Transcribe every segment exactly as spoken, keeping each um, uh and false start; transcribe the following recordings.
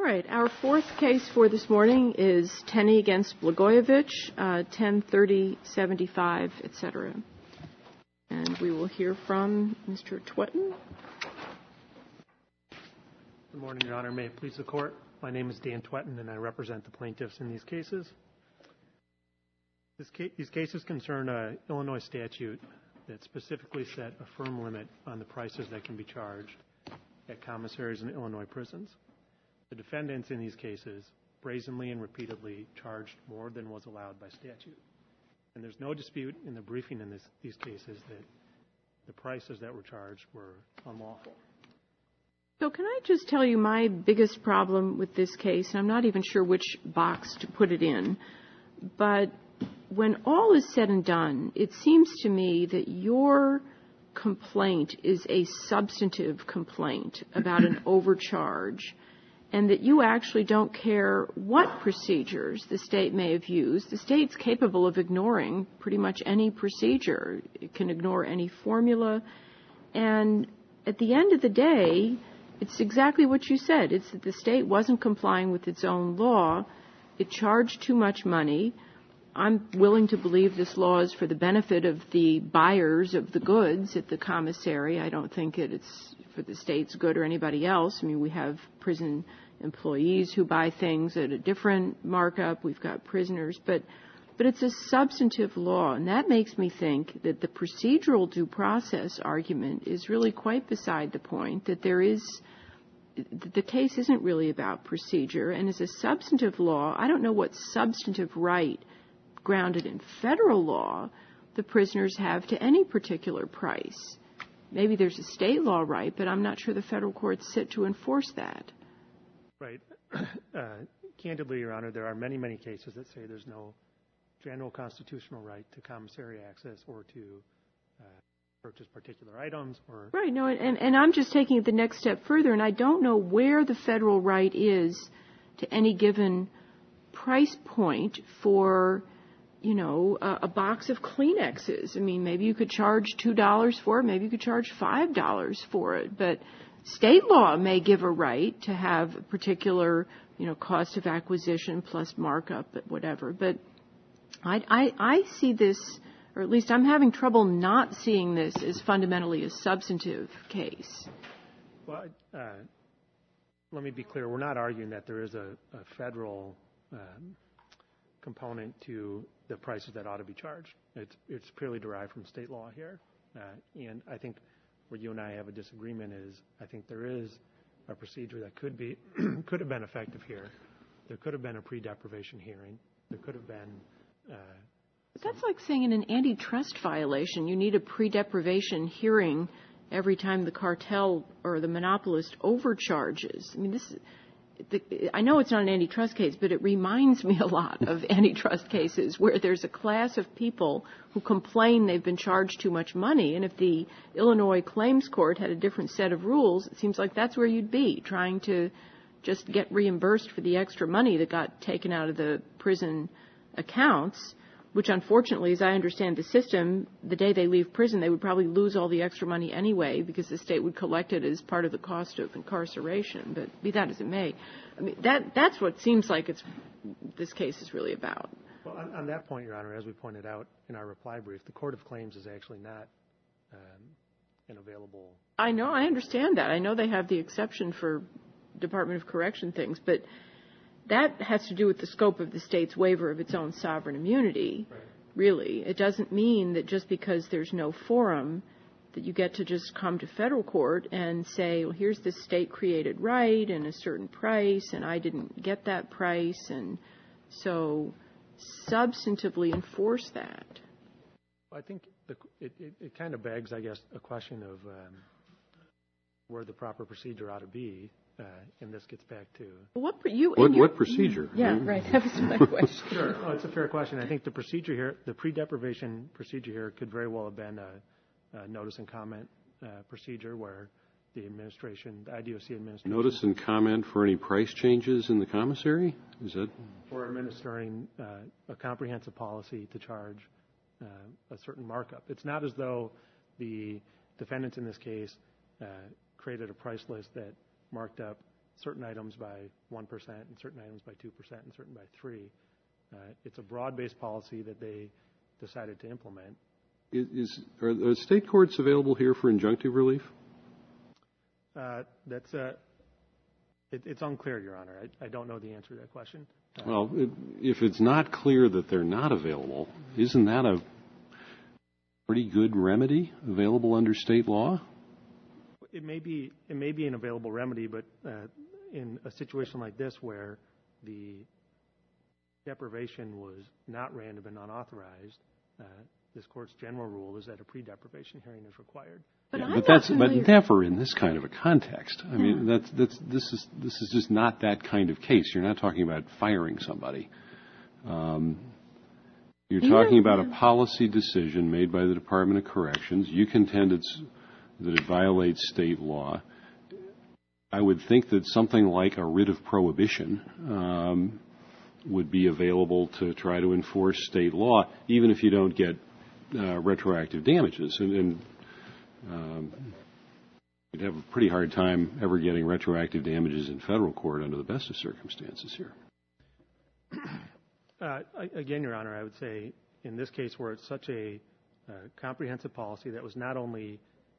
All right, our fourth case for this morning is Tenney against Blagojevich, uh, ten thirty seventy-five, et cetera. And we will hear from Mister Twetton. Good morning, Your Honor. May it please the Court. My name is Dan Twetton, and I represent the plaintiffs in these cases. This ca- these cases concern an Illinois statute that specifically set a firm limit on the prices that can be charged at commissaries in Illinois prisons. The defendants in these cases brazenly and repeatedly charged more than was allowed by statute. And there's no dispute in the briefing in this, these cases that the prices that were charged were unlawful. So can I just tell you my biggest problem with this case, and I'm not even sure which box to put it in, but when all is said and done, it seems to me that your complaint is a substantive complaint about an overcharge, and that you actually don't care what procedures the state may have used. The state's capable of ignoring pretty much any procedure. It can ignore any formula. And at the end of the day, it's exactly what you said. It's that the state wasn't complying with its own law. It charged too much money. I'm willing to believe this law is for the benefit of the buyers of the goods at the commissary. I don't think it, it's for the state's good or anybody else. I mean, we have prison employees who buy things at a different markup. We've got prisoners. But, but it's a substantive law, and that makes me think that the procedural due process argument is really quite beside the point, that there is the case isn't really about procedure. And as a substantive law, I don't know what substantive right grounded in federal law the prisoners have to any particular price. Maybe there's a state law right, but I'm not sure the federal courts sit to enforce that. Right. Uh, candidly, Your Honor, there are many, many cases that say there's no general constitutional right to commissary access or to uh, purchase particular items. Or Right. No, and, and I'm just taking it the next step further, and I don't know where the federal right is to any given price point for, you know, a, a box of Kleenexes. I mean, maybe you could charge two dollars for it, maybe you could charge five dollars for it, but state law may give a right to have a particular, you know, cost of acquisition plus markup, whatever. But I, I, I see this, or at least I'm having trouble not seeing this as fundamentally a substantive case. Well, uh, let me be clear. We're not arguing that there is a, a federal um, component to the prices that ought to be charged. It's, it's purely derived from state law here. Uh, and I think where you and I have a disagreement is I think there is a procedure that could be could have been effective here. There could have been a pre-deprivation hearing. There could have been... Uh, but that's like saying in an antitrust violation you need a pre-deprivation hearing every time the cartel or the monopolist overcharges. I mean, this is... The, I know it's not an antitrust case, but it reminds me a lot of antitrust cases where there's a class of people who complain they've been charged too much money. And if the Illinois Claims Court had a different set of rules, it seems like that's where you'd be, trying to just get reimbursed for the extra money that got taken out of the prison accounts, which unfortunately, as I understand the system, the day they leave prison, they would probably lose all the extra money anyway because the state would collect it as part of the cost of incarceration. But be that as it may, I mean, that that's what seems like it's this case is really about. Well, on, on that point, Your Honor, as we pointed out in our reply brief, the Court of Claims is actually not um, an available... I know, I understand that. I know they have the exception for Department of Correction things, but that has to do with the scope of the state's waiver of its own sovereign immunity, right. Really. It doesn't mean that just because there's no forum that you get to just come to federal court and say, well, here's this state-created right and a certain price, and I didn't get that price, and so substantively enforce that. Well, I think the, it, it, it kind of begs, I guess, a question of um, where the proper procedure ought to be. Uh, and this gets back to... What, you, what, what procedure? Yeah, right. That was my question. Sure. Well, it's a fair question. I think the procedure here, the pre-deprivation procedure here could very well have been a, a notice and comment uh, procedure where the administration, the I D O C administration... Notice and comment for any price changes in the commissary? Is that... For administering uh, a comprehensive policy to charge uh, a certain markup. It's not as though the defendants in this case uh, created a price list that marked up certain items by one percent and certain items by two percent and certain by three percent. Uh, it's a broad-based policy that they decided to implement. Is, is are the state courts available here for injunctive relief? Uh, that's uh, it, it's unclear, Your Honor. I, I don't know the answer to that question. Uh, Well, it, if it's not clear that they're not available, isn't that a pretty good remedy available under state law? It may be it may be an available remedy, but uh, in a situation like this where the deprivation was not random and unauthorized, uh, this court's general rule is that a pre-deprivation hearing is required. But, Yeah, I'm but not that's familiar. but never in this kind of a context. I mean, Yeah. that's that's this is this is just not that kind of case. You're not talking about firing somebody. Um, you're Yeah, talking about a yeah. policy decision made by the Department of Corrections. You contend it's that it violates state law. I would think that something like a writ of prohibition um, would be available to try to enforce state law, even if you don't get uh, retroactive damages. And, and um, you'd have a pretty hard time ever getting retroactive damages in federal court under the best of circumstances here. Uh, again, Your Honor, I would say in this case where it's such a uh, comprehensive policy that was not only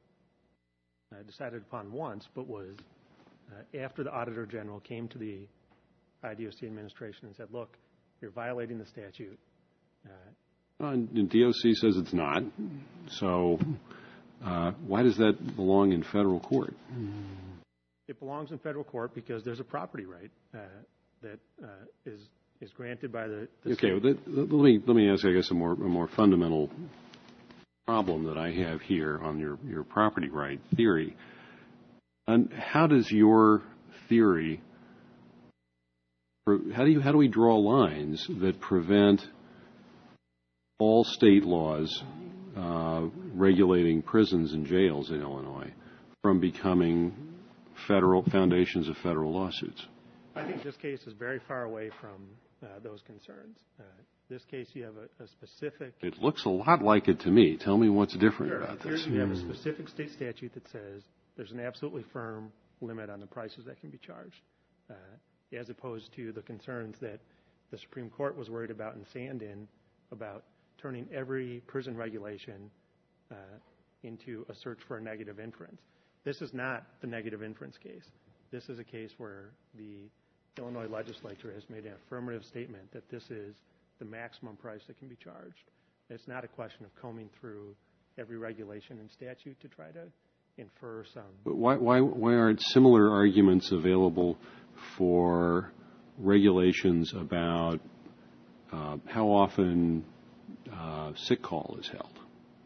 uh, decided upon once, but was uh, after the Auditor General came to the I D O C administration and said, look, you're violating the statute. Uh, Well, and, and D O C says it's not. So uh, why does that belong in federal court? it belongs in federal court because there's a property right uh, that uh, is is granted by the, the Okay, state. well, that, let me let me ask, I guess, a more a more fundamental problem that I have here on your, your property right theory. And how does your theory, how do you how do we draw lines that prevent all state laws uh, regulating prisons and jails in Illinois from becoming federal foundations of federal lawsuits? I think this case is very far away from uh, those concerns. Uh, this case, you have a, a specific. It looks a lot like it to me. Tell me what's different Sure. about Here this. you have a specific state statute that says there's an absolutely firm limit on the prices that can be charged, uh, as opposed to the concerns that the Supreme Court was worried about in Sandin about turning every prison regulation uh, into a search for a negative inference. This is not the negative inference case. This is a case where the Illinois legislature has made an affirmative statement that this is the maximum price that can be charged. It's not a question of combing through every regulation and statute to try to infer some. But why, why, why aren't similar arguments available for regulations about uh, how often uh, sick call is held,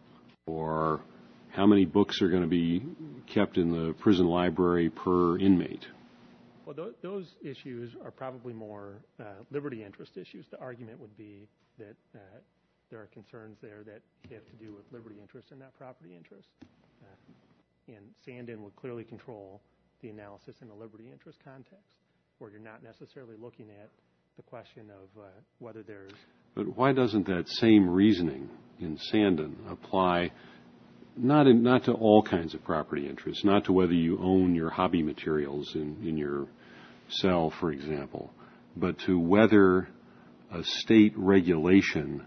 or how many books are going to be kept in the prison library per inmate? Well, th- those issues are probably more uh, liberty interest issues. The argument would be that uh, there are concerns there that have to do with liberty interest and not property interest. Uh, and Sandin would clearly control the analysis in a liberty interest context, where you're not necessarily looking at the question of uh, whether there's. But why doesn't that same reasoning in Sandin apply not in, not to all kinds of property interests, not to whether you own your hobby materials in, in your cell, for example, but to whether a state regulation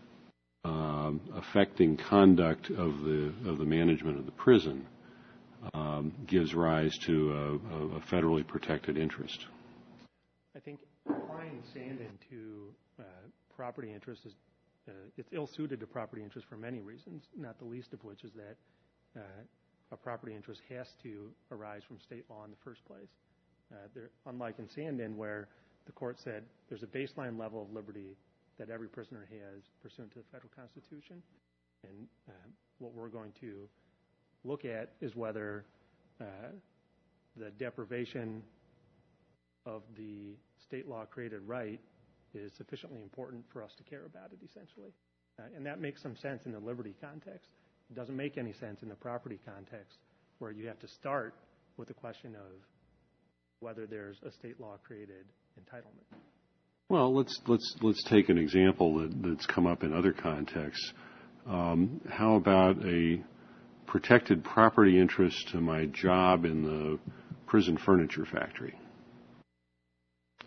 um, affecting conduct of the of the management of the prison um, gives rise to a, a federally protected interest? I think applying Sandin to uh, property interest is uh, it's ill-suited to property interest for many reasons, not the least of which is that uh, a property interest has to arise from state law in the first place. Uh, there, unlike in Sandin, where the court said there's a baseline level of liberty that every prisoner has pursuant to the federal Constitution, and uh, what we're going to look at is whether uh, the deprivation of the state law created right is sufficiently important for us to care about it, essentially. Uh, and that makes some sense in the liberty context. It doesn't make any sense in the property context, where you have to start with the question of whether there's a state law created entitlement. Well, let's let's let's take an example that, that's come up in other contexts. Um, how about a protected property interest to my job in the prison furniture factory?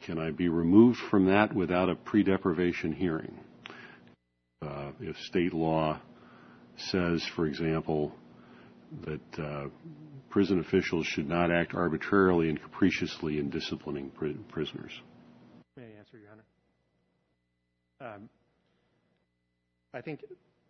Can I be removed from that without a pre-deprivation hearing? Uh, if state law says, for example, that uh, prison officials should not act arbitrarily and capriciously in disciplining pr- prisoners. May I answer, Your Honor? Um, I think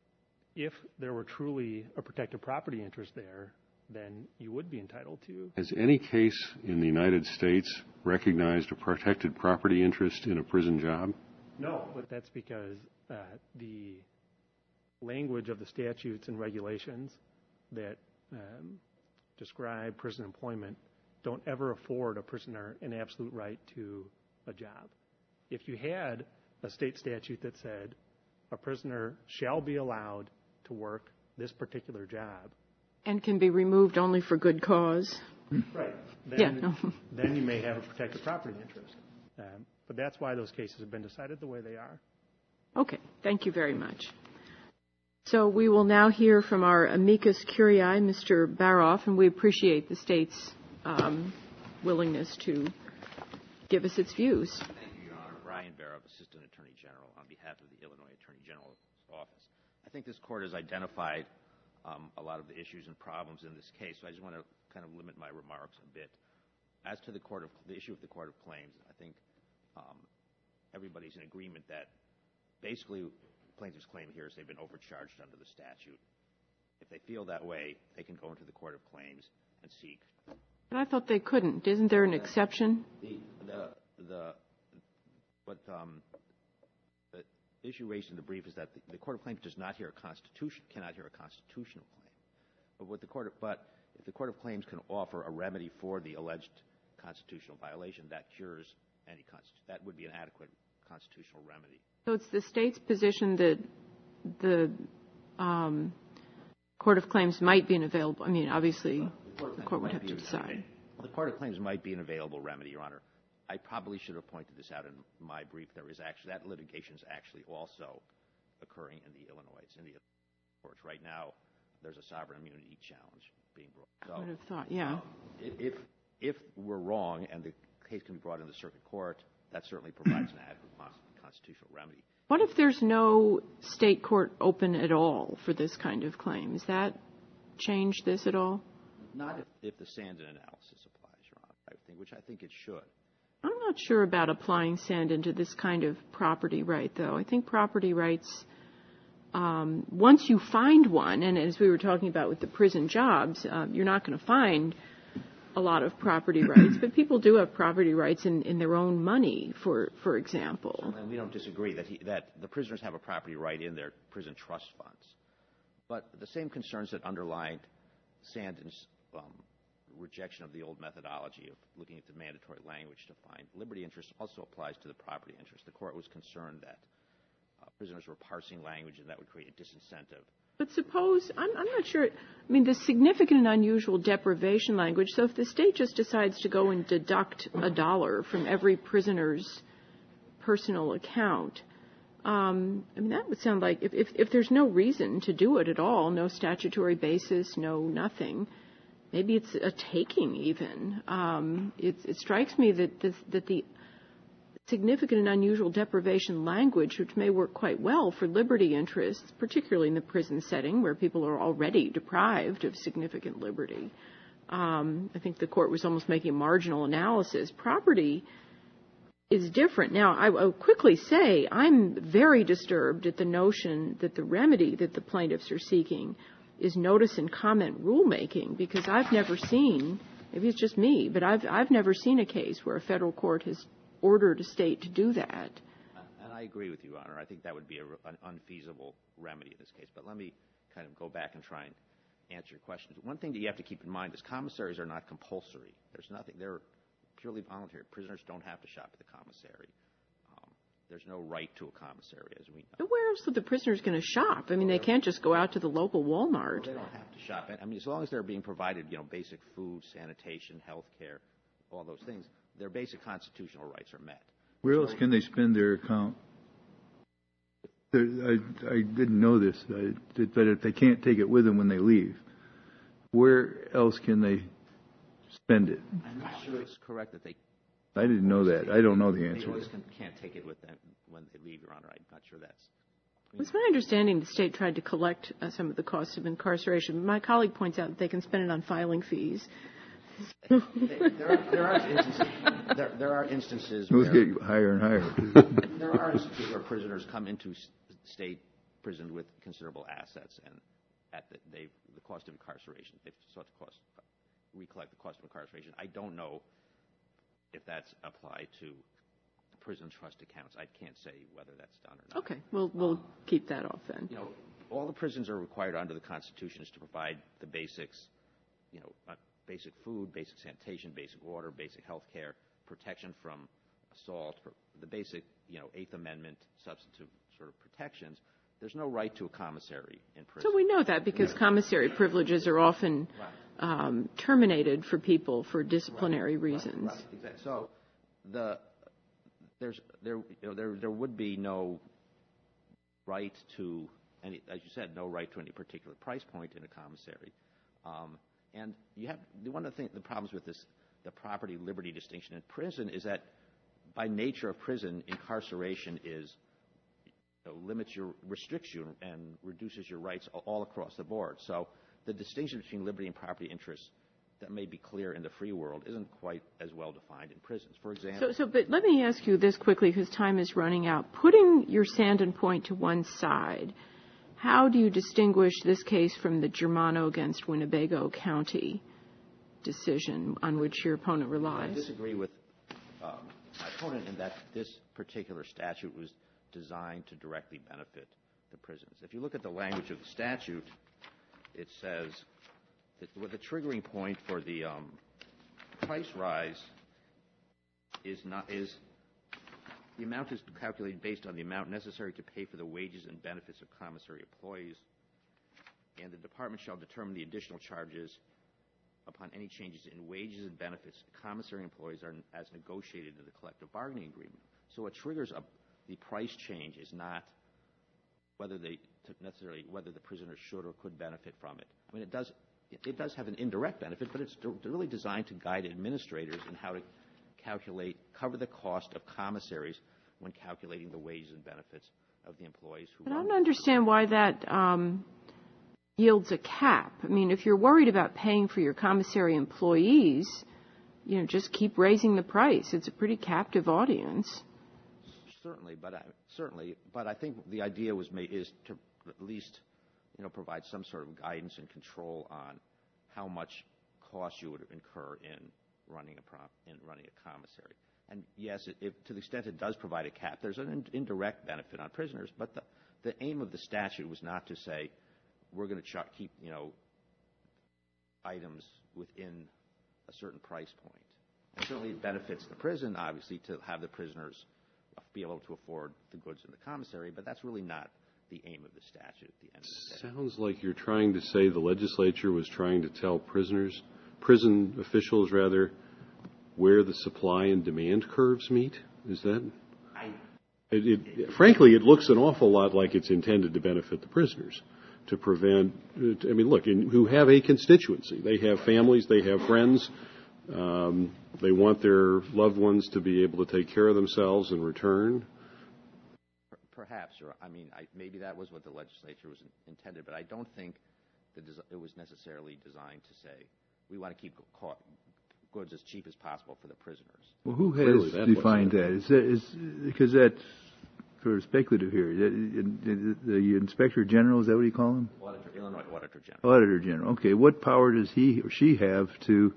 if there were truly a protected property interest there, then you would be entitled to. Has any case in the United States recognized a protected property interest in a prison job? No, but that's because uh, the language of the statutes and regulations that um, describe prison employment don't ever afford a prisoner an absolute right to a job. If you had a state statute that said a prisoner shall be allowed to work this particular job, and can be removed only for good cause. Right. Then, yeah, no. then you may have a protected property interest. Um, but that's why those cases have been decided the way they are. Okay. Thank you very much. So we will now hear from our amicus curiae, Mister Baroff, and we appreciate the state's um, willingness to give us its views. Thank you, Your Honor. Brian Baroff, Assistant Attorney General, on behalf of the Illinois Attorney General's Office. I think this court has identified Um, a lot of the issues and problems in this case. So I just want to kind of limit my remarks a bit. As to the court of the issue of the Court of Claims, I think um, everybody's in agreement that basically plaintiff's claim here is they've been overcharged under the statute. If they feel that way, they can go into the Court of Claims and seek. But I thought they couldn't. Isn't there an exception? The the the what um, the issue raised in the brief is that the, the Court of Claims does not hear a constitution cannot hear a constitutional claim. But what the court of, but if the Court of Claims can offer a remedy for the alleged constitutional violation, that cures any constitu- that would be an adequate constitutional remedy. So it's the state's position that the um, Court of Claims might be an available. I mean, obviously, the, the court would have to decide. Well, the Court of Claims might be an available remedy, Your Honor. I probably should have pointed this out in my brief. There is actually that litigation is actually also occurring in the Illinois. It's in the courts right now. There's a sovereign immunity challenge being brought. So, I would have thought, yeah. Um, if if we're wrong and the case can be brought in the circuit court, that certainly provides an adequate constitutional remedy. What if there's no state court open at all for this kind of claim? Does that change this at all? Not if, if the Sandin analysis applies, Your Honor, I think, which I think it should. I'm not sure about applying Sandin to this kind of property right, though. I think property rights, um, once you find one, and as we were talking about with the prison jobs, uh, you're not going to find a lot of property rights, but people do have property rights in, in their own money, for for example. And we don't disagree that he, that the prisoners have a property right in their prison trust funds. But the same concerns that underlined Sandin's um, rejection of the old methodology of looking at the mandatory language to find liberty interest also applies to the property interest. The court was concerned that uh, prisoners were parsing language and that would create a disincentive. But suppose, I'm, I'm not sure, I mean, the significant and unusual deprivation language, so if the state just decides to go and deduct a dollar from every prisoner's personal account, um, I mean, that would sound like, if, if, if there's no reason to do it at all, no statutory basis, no nothing, maybe it's a taking even. Um, it, it strikes me that, this, that the significant and unusual deprivation language, which may work quite well for liberty interests, particularly in the prison setting where people are already deprived of significant liberty. Um, I think the court was almost making a marginal analysis. Property is different. Now, I will quickly say I'm very disturbed at the notion that the remedy that the plaintiffs are seeking is notice and comment rulemaking, because I've never seen, maybe it's just me, but I've I've never seen a case where a federal court has ordered a state to do that. And I agree with you, Honor. I think that would be a, an unfeasible remedy in this case. But let me kind of go back and try and answer your questions. One thing that you have to keep in mind is commissaries are not compulsory. There's nothing. They're purely voluntary. Prisoners don't have to shop at the commissary. Um, there's no right to a commissary, as we know. But where else are the prisoners going to shop? I mean, they can't just go out to the local Walmart. Well, they don't have to shop. I mean, as long as they're being provided, you know, basic food, sanitation, health care, all those things, their basic constitutional rights are met. Where else can they spend their account? There, I, I didn't know this, I, but if they can't take it with them when they leave, where else can they spend it? I'm not sure it's correct that they I didn't know that. I don't know the They answer. always can, can't take it with them when they leave, Your Honor. I'm not sure that's... It's my understanding the state tried to collect uh, some of the costs of incarceration. My colleague points out that they can spend it on filing fees. there, are, there are instances. There, there are instances Those where get higher and higher. there are instances where prisoners come into state prison with considerable assets, and at the, they the cost of incarceration, they've sought to cost recollect the cost of incarceration. I don't know if that's applied to prison trust accounts. I can't say whether that's done or not. Okay, we'll we'll Um, keep that off then. You know, all the prisons are required under the Constitution is to provide the basics, you know, uh, basic food, basic sanitation, basic water, basic health care, protection from assault, the basic, you know, Eighth Amendment substantive sort of protections. There's no right to a commissary in prison. So we know that because commissary privileges are often um, terminated for people for disciplinary Right, reasons. Right, right, exactly. So the there's there you know there there would be no right to any, as you said, no right to any particular price point in a commissary. Um, and you have one of the things, the problems with this, the property liberty distinction in prison is that by nature of prison, incarceration is you know, limits your restricts you and reduces your rights all across the board. So the distinction between liberty and property interests that may be clear in the free world isn't quite as well defined in prisons. For example, So, so, but let me ask you this quickly because time is running out. Putting your Sandin point to one side, how do you distinguish this case from the Germano against Winnebago County decision on which your opponent I relies? disagree with um, my opponent in that this particular statute was designed to directly benefit the prisons. If you look at the language of the statute, it says that with the triggering point for the um, price rise is not is the amount is calculated based on the amount necessary to pay for the wages and benefits of commissary employees, and the department shall determine the additional charges upon any changes in wages and benefits commissary employees are as negotiated in the collective bargaining agreement. So what triggers a, the price change is not whether they necessarily whether the prisoner should or could benefit from it. I mean, it does it does have an indirect benefit, but it's really designed to guide administrators in how to calculate cover the cost of commissaries when calculating the wages and benefits of the employees who. But I don't understand why that um, yields a cap. I mean, if you're worried about paying for your commissary employees, you know, just keep raising the price. It's a pretty captive audience. Certainly, but I, certainly, but I think the idea was made is to at least, you know, provide some sort of guidance and control on how much cost you would incur in running a prop, in running a commissary. And yes, it, it, to the extent it does provide a cap, there's an in, indirect benefit on prisoners. But the, the aim of the statute was not to say we're going to ch- keep, you know, items within a certain price point. And certainly, it benefits the prison, obviously, to have the prisoners be able to afford the goods in the commissary. But that's really not the aim of the statute at the end of the day. Sounds like you're trying to say the legislature was trying to tell prisoners, prison officials rather, where the supply and demand curves meet? Is that? I, it, it, frankly, it looks an awful lot like it's intended to benefit the prisoners, to prevent. I mean, look, in, who have a constituency, they have families, they have friends. Um, they want their loved ones to be able to take care of themselves in return. Perhaps, or I mean, I, maybe that was what the legislature was in, intended, but I don't think that it was necessarily designed to say we want to keep co- goods as cheap as possible for the prisoners. Well, who Clearly has that defined that? Is that is because that's sort of speculative here. The, the, the Inspector General, is that what you call him? Auditor, Illinois Auditor General. Auditor General. Okay, what power does he or she have to?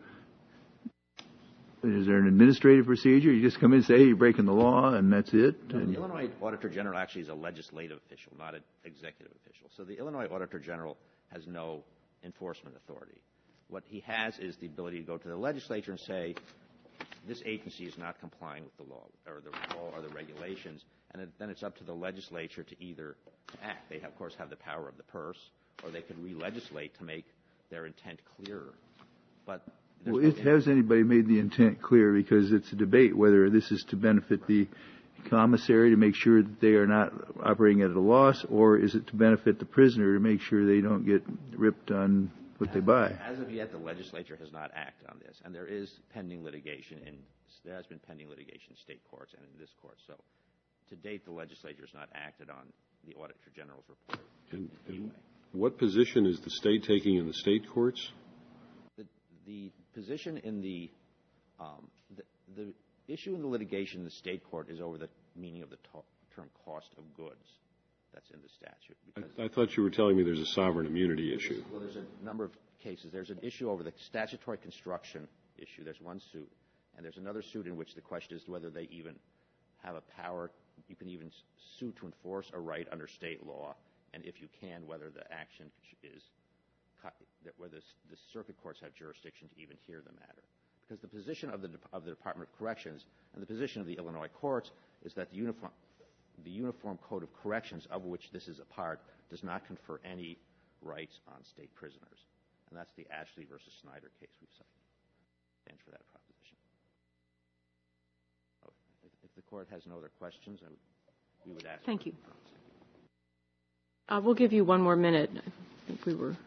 Is there an administrative procedure? You just come in and say, hey, you're breaking the law, and that's it? No, And the Illinois Auditor General actually is a legislative official, not an executive official. So the Illinois Auditor General has no enforcement authority. What he has is the ability to go to the legislature and say, this agency is not complying with the law or the law or the regulations, and it, then it's up to the legislature to either act. They, of course, have the power of the purse, or they could re-legislate to make their intent clearer. But well, it, has anybody made the intent clear? Because it's a debate whether this is to benefit the commissary to make sure that they are not operating at a loss, or is it to benefit the prisoner to make sure they don't get ripped on what they buy. As of yet, the legislature has not acted on this, and there is pending litigation, and there has been pending litigation in state courts and in this court. So, to date, the legislature has not acted on the Auditor General's report. And, and what position is the state taking in the state courts? The, the position in the, um, the the issue in the litigation in the state court is over the meaning of the to- term cost of goods. That's in the statute. I, I thought you were telling me there's a sovereign immunity issue. Well, there's a number of cases. There's an issue over the statutory construction issue. There's one suit. And there's another suit in which the question is whether they even have a power. You can even sue to enforce a right under state law. And if you can, whether the action is, whether the circuit courts have jurisdiction to even hear the matter. Because the position of the, of the Department of Corrections and the position of the Illinois courts is that the uniform, the Uniform Code of Corrections, of which this is a part, does not confer any rights on state prisoners. And that's the Ashley versus Snyder case we've cited. Stands for that proposition. So if, if the court has no other questions, I would, we would ask. Thank you. Uh, we'll give you one more minute. I think we were.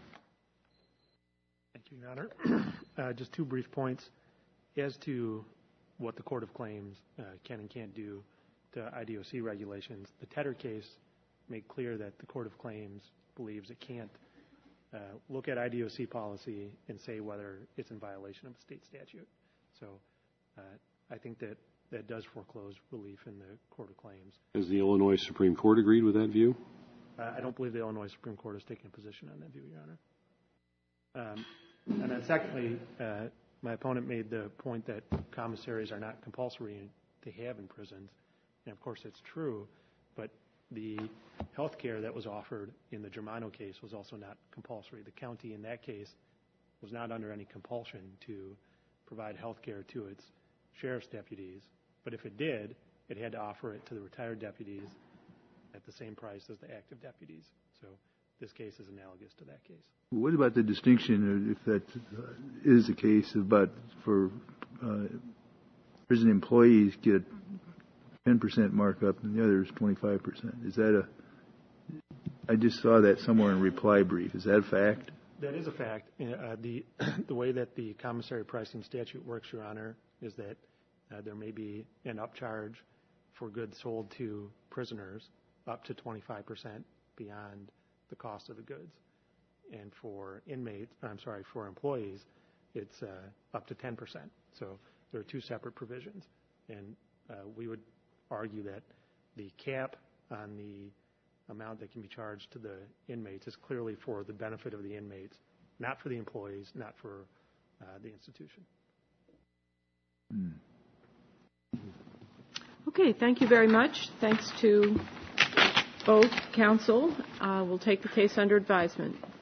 Thank you, Your Honor. uh, just two brief points as to what the Court of Claims uh, can and can't do to I D O C regulations. The Tedder case made clear that the Court of Claims believes it can't uh, look at I D O C policy and say whether it's in violation of a state statute. So uh, I think that that does foreclose relief in the Court of Claims. Has the Illinois Supreme Court agreed with that view? Uh, I don't believe the Illinois Supreme Court has taken a position on that view, Your Honor. Um, and then secondly, uh, my opponent made the point that commissaries are not compulsory to have in prisons. And of course it's true, but the health care that was offered in the Germano case was also not compulsory. The county in that case was not under any compulsion to provide health care to its sheriff's deputies. But if it did, it had to offer it to the retired deputies at the same price as the active deputies. So this case is analogous to that case. What about the distinction, if that uh, is the case, about for uh, prison employees get ten percent markup and the others twenty-five percent? Is that a, I just saw that somewhere in reply brief. Is that a fact? That is a fact. Uh, the, the way that the commissary pricing statute works, Your Honor, is that uh, there may be an upcharge for goods sold to prisoners up to twenty-five percent beyond the cost of the goods. And for inmates, I'm sorry, for employees, it's uh, up to ten percent. So there are two separate provisions. And uh, we would argue that the cap on the amount that can be charged to the inmates is clearly for the benefit of the inmates, not for the employees, not for uh, the institution. Hmm. Okay, thank you very much. Thanks to both counsel. Uh, we'll take the case under advisement.